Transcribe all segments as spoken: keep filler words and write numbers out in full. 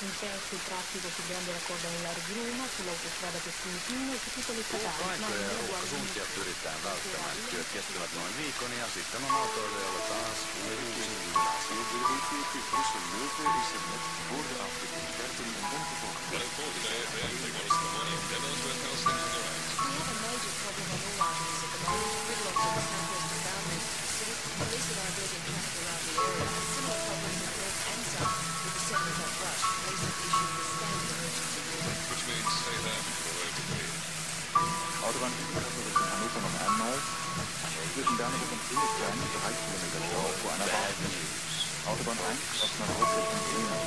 un test sul traffico su grande raccordo nell'Argruna, sull'autostrada per Fiumicino e su tutte le statali. Vaihtoja ja ruuhkasuntia pyritään välttämään. Työt kestävät noin viikon ja sitten on autoilijoilla taas uusi Autobahn zwischen Hannover noch einmal. Zwischen Bernburg und Friedrichshain drei Kilometer Stau vor einer Baustelle. Autobahn eins Osnabrück Richtung Jena.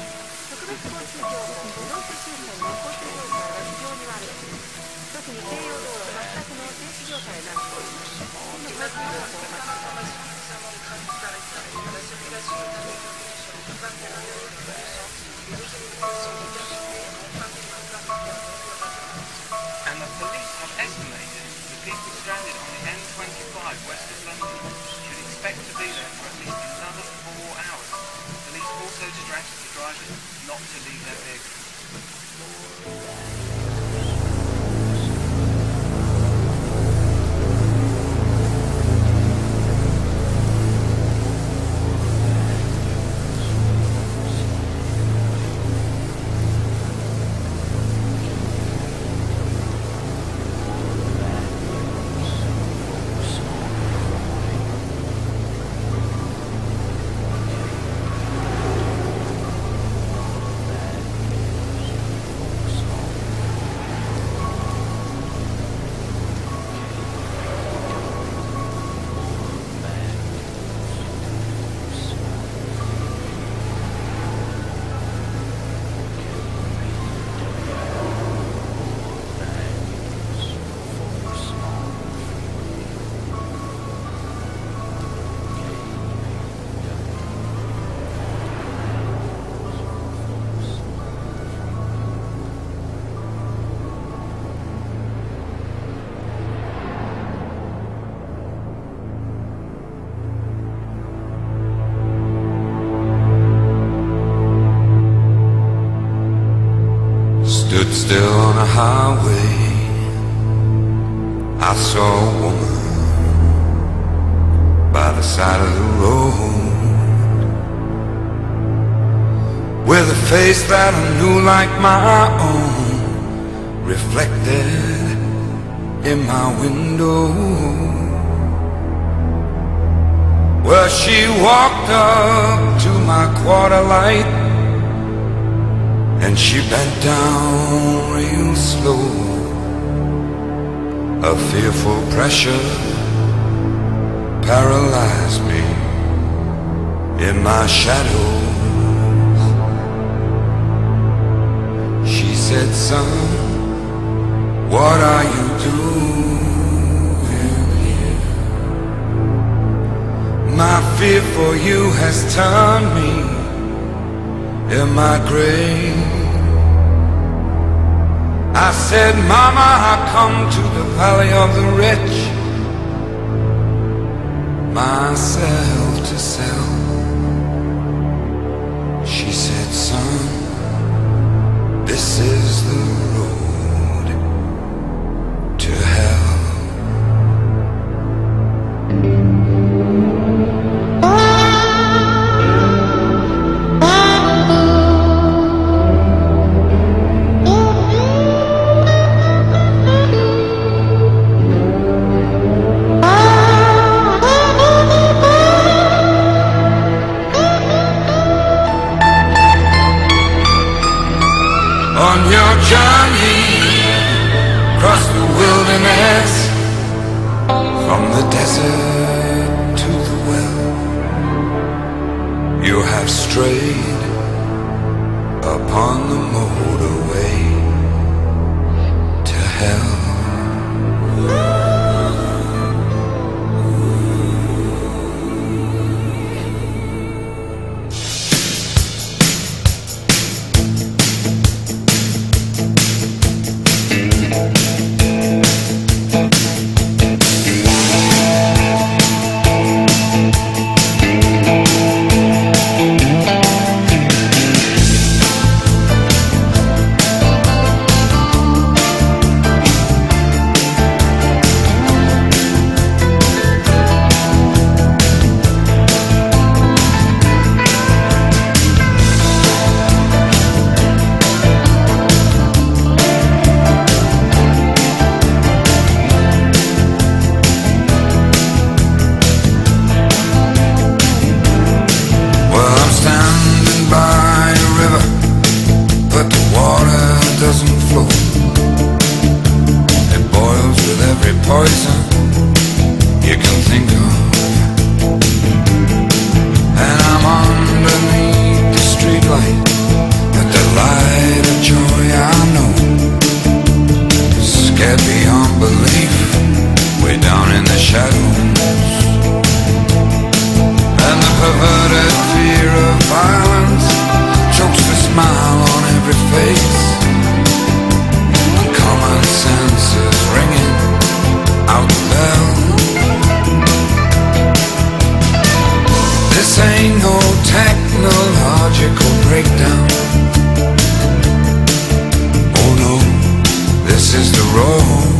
And the police have estimated the people stranded on the N twenty-five west of London should expect to be there for at least another four hours. Police also stress to drivers not to leave their vehicles. Stood still on a highway, I saw a woman by the side of the road, with a face that I knew like my own, reflected in my window. Well, she walked up to my quarter light, and she bent down real slow. A fearful pressure paralyzed me in my shadows. She said, son, what are you doing here? My fear for you has turned me in my grave. I said, Mama, I come to the valley of the rich, myself to sell. She said, son, this is the road to hell. On your journey across the wilderness, from the desert to the well, you have strayed upon the motorway to hell. mechanical breakdown. Oh no, this is the road.